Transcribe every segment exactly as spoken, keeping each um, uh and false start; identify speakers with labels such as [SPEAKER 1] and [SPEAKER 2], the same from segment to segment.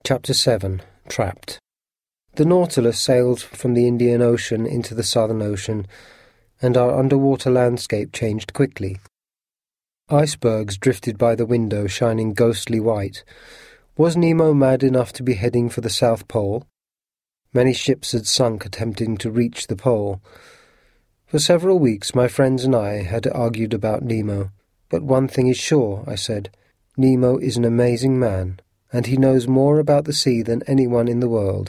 [SPEAKER 1] Chapter seven. Trapped. The Nautilus sailed from the Indian Ocean into the Southern Ocean, and our underwater landscape changed quickly. Icebergs drifted by the window, shining ghostly white. Was Nemo mad enough to be heading for the South Pole? Many ships had sunk attempting to reach the pole. For several weeks my friends and I had argued about Nemo. But one thing is sure, I said. Nemo is an amazing man, and he knows more about the sea than anyone in the world.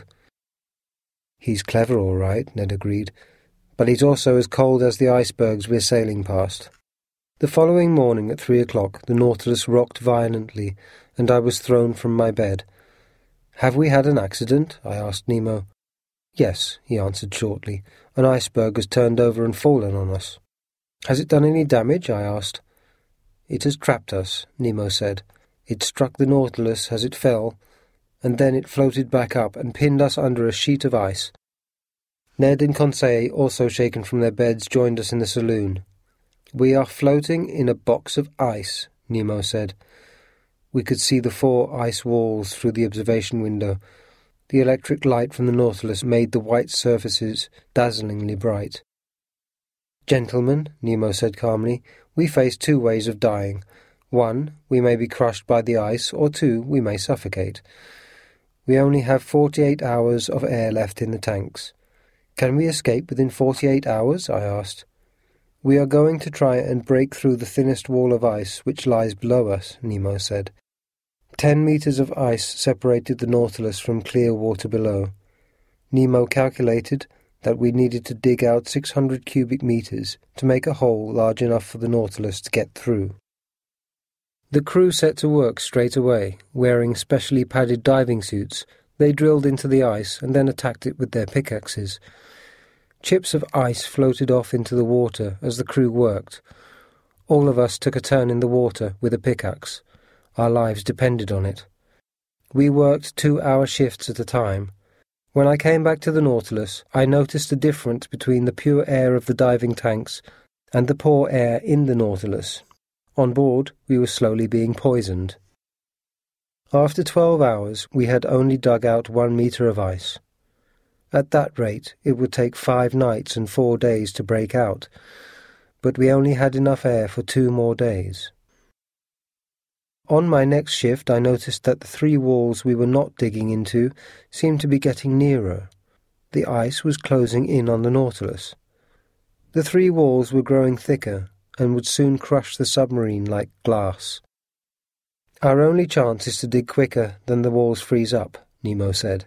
[SPEAKER 1] He's clever, all right, Ned agreed, but he's also as cold as the icebergs we're sailing past. The following morning at three o'clock the Nautilus rocked violently, and I was thrown from my bed. "Have we had an accident?" I asked Nemo. "Yes," he answered shortly. "An iceberg has turned over and fallen on us." "Has it done any damage?" I asked. "It has trapped us," Nemo said. "It struck the Nautilus as it fell, and then it floated back up and pinned us under a sheet of ice." Ned and Conseil, also shaken from their beds, joined us in the saloon. "We are floating in a box of ice," Nemo said. We could see the four ice walls through the observation window. The electric light from the Nautilus made the white surfaces dazzlingly bright. "Gentlemen," Nemo said calmly, "we face two ways of dying. One, we may be crushed by the ice, or two, we may suffocate. We only have forty-eight hours of air left in the tanks. Can we escape within forty-eight hours?" I asked. "We are going to try and break through the thinnest wall of ice which lies below us," Nemo said. Ten meters of ice separated the Nautilus from clear water below. Nemo calculated that we needed to dig out six hundred cubic meters to make a hole large enough for the Nautilus to get through. The crew set to work straight away. Wearing specially padded diving suits, they drilled into the ice and then attacked it with their pickaxes. Chips of ice floated off into the water as the crew worked. All of us took a turn in the water with a pickaxe. Our lives depended on it. We worked two-hour shifts at a time. When I came back to the Nautilus, I noticed a difference between the pure air of the diving tanks and the poor air in the Nautilus. On board, we were slowly being poisoned. After twelve hours, we had only dug out one meter of ice. At that rate, it would take five nights and four days to break out, but we only had enough air for two more days. On my next shift, I noticed that the three walls we were not digging into seemed to be getting nearer. The ice was closing in on the Nautilus. The three walls were growing thicker and would soon crush the submarine like glass. "Our only chance is to dig quicker than the walls freeze up," Nemo said.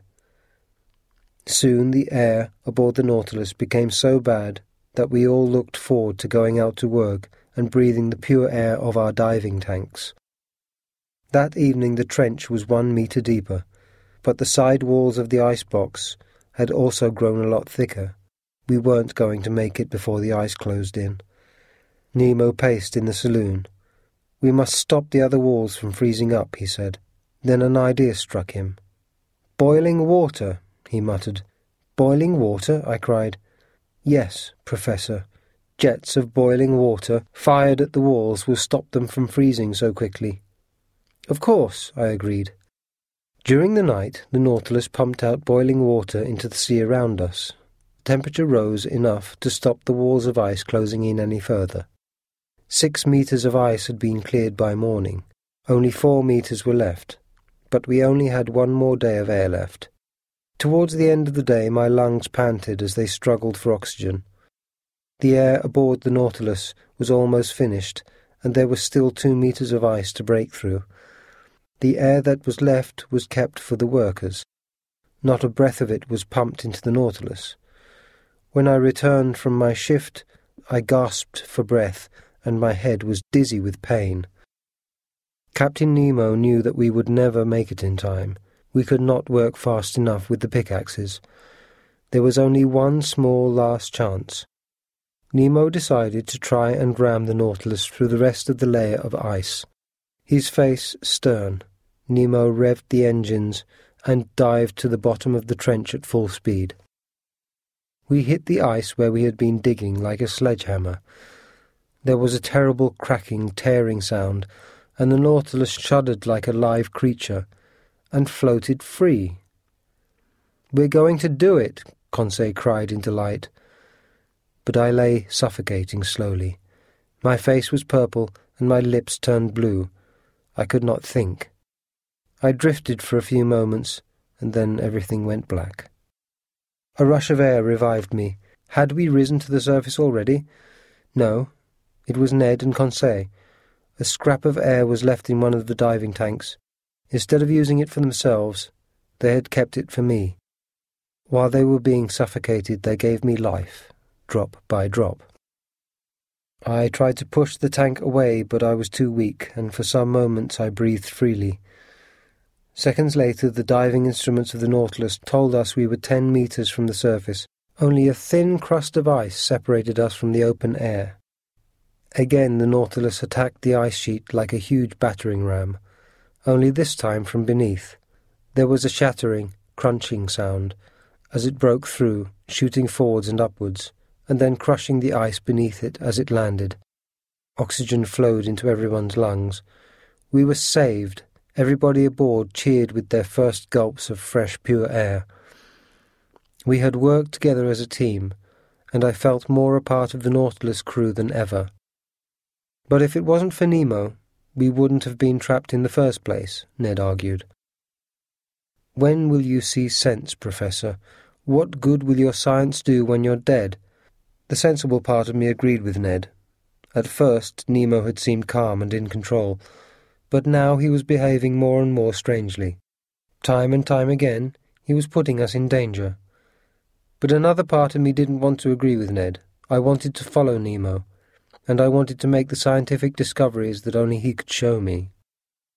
[SPEAKER 1] Soon the air aboard the Nautilus became so bad that we all looked forward to going out to work and breathing the pure air of our diving tanks. That evening the trench was one meter deeper, but the side walls of the icebox had also grown a lot thicker. We weren't going to make it before the ice closed in. Nemo paced in the saloon. "We must stop the other walls from freezing up," he said. Then an idea struck him. "Boiling water," he muttered. "Boiling water?" I cried. "Yes, Professor. Jets of boiling water fired at the walls will stop them from freezing so quickly." "Of course," I agreed. During the night, the Nautilus pumped out boiling water into the sea around us. The temperature rose enough to stop the walls of ice closing in any further. Six meters of ice had been cleared by morning. Only four meters were left, but we only had one more day of air left. Towards the end of the day my lungs panted as they struggled for oxygen. The air aboard the Nautilus was almost finished, and there was still two meters of ice to break through. The air that was left was kept for the workers. Not a breath of it was pumped into the Nautilus. When I returned from my shift, I gasped for breath, and my head was dizzy with pain. Captain Nemo knew that we would never make it in time. We could not work fast enough with the pickaxes. There was only one small last chance. Nemo decided to try and ram the Nautilus through the rest of the layer of ice. His face stern, Nemo revved the engines and dived to the bottom of the trench at full speed. We hit the ice where we had been digging like a sledgehammer. There was a terrible cracking, tearing sound, and the Nautilus shuddered like a live creature. and floated free. "We're going to do it," Conseil cried in delight. But I lay suffocating slowly. My face was purple and my lips turned blue. I could not think. I drifted for a few moments, and then everything went black. A rush of air revived me. Had we risen to the surface already? No. It was Ned and Conseil. A scrap of air was left in one of the diving tanks. Instead of using it for themselves, they had kept it for me. While they were being suffocated, they gave me life, drop by drop. I tried to push the tank away, but I was too weak, and for some moments I breathed freely. Seconds later, the diving instruments of the Nautilus told us we were ten meters from the surface. Only a thin crust of ice separated us from the open air. Again the Nautilus attacked the ice sheet like a huge battering ram, only this time from beneath. There was a shattering, crunching sound as it broke through, shooting forwards and upwards, and then crushing the ice beneath it as it landed. Oxygen flowed into everyone's lungs. We were saved. Everybody aboard cheered with their first gulps of fresh, pure air. We had worked together as a team, and I felt more a part of the Nautilus crew than ever. But if it wasn't for Nemo, we wouldn't have been trapped in the first place, Ned argued. "When will you see sense, Professor? What good will your science do when you're dead?" The sensible part of me agreed with Ned. At first, Nemo had seemed calm and in control, but now he was behaving more and more strangely. Time and time again, he was putting us in danger. But another part of me didn't want to agree with Ned. I wanted to follow Nemo, and I wanted to make the scientific discoveries that only he could show me.